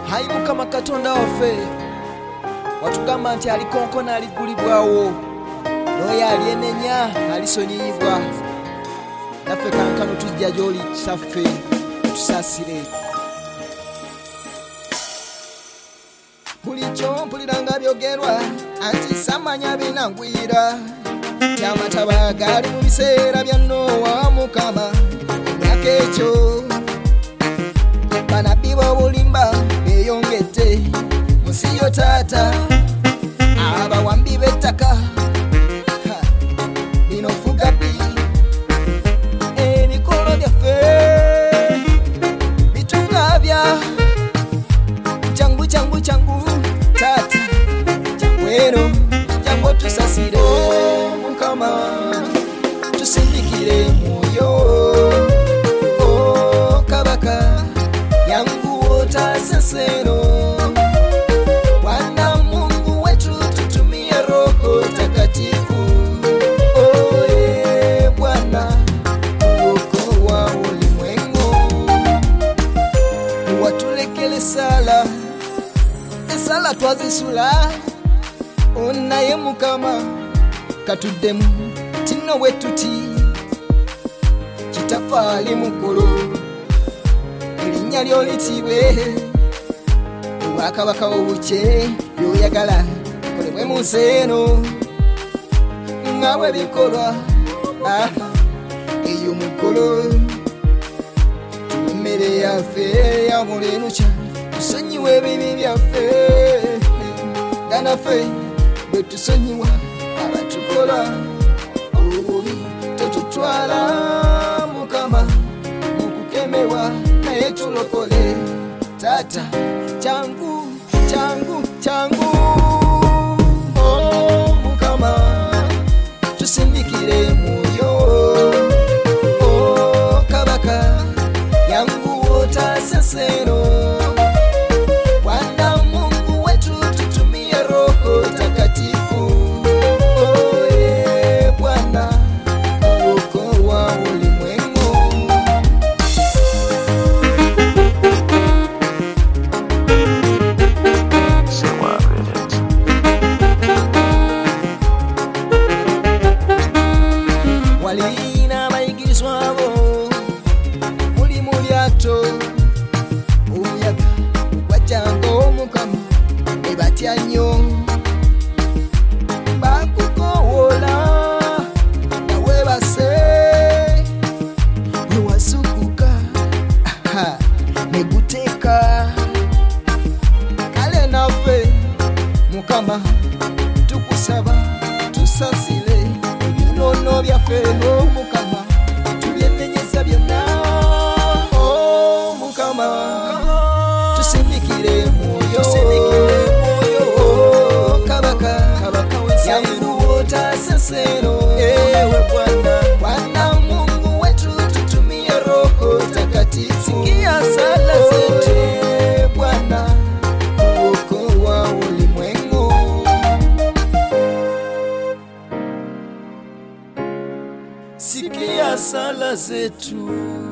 haibuka makatonda ofe watugamba nti alikonkona aligulibwawo noyo alienenya alisonyiyibwa naffe kankano tujja gy'oli kitaffe tusasire bulijjo mpuliranga byogerwa anti samanya binangwira tyamataba gali mu biseera bya Nowa Mukama emyaka ekyo banabbi b'obulimba beeyongedde munsi yo taata abawambi b'ettaka bino fugabbi ebikolo byaffe bitugabya jangu jangu jangu taata jangu eno jangu tusasire Mukama tusindikire mwoyo kabaka yangu otasaseno Bwana Mungu wetu tutumie Roho Takatifu oye Bwana uokoa ulimwengu watulekele sala esala twazisula onaye Mukama katuddemu tino wetuti kitafali mukulu erinnya lyo litibwe obwakabaka obuke byoyagala kolebwe mu nsi eno nga bwe bikolwa eyo mukulu emmere yaffe ya mulenuca tusonyiwa ebibi byaffe nga naffe bwe tusonyiwa abatukola obubi tetutwala Mukama mukukemerwa naye tulokole tata changu changu changu Mukama tusindikire mwoyo kabaka yangu otasaseno Bwana Mungu wetu tutumie Roho Takatifu oye Bwana uokoa ulimwengu walina bayigirizwa abo muli mu lyato omuyaga gwajjanga Omukama ne batya nnyo bakukowola nawe base newasukuka ne guteeka kale naffe Mukama tukusaba tusasire ebyonono byaffe Mukama tubyenenyeza byonna Mukama tusindikire mwoyo kabaka yangu otasaseno ewe Bwana Mungu wetu tutumie Roho Takatifu sikia sala zetu Bwana uokoa ulimwengu sikia sala zetu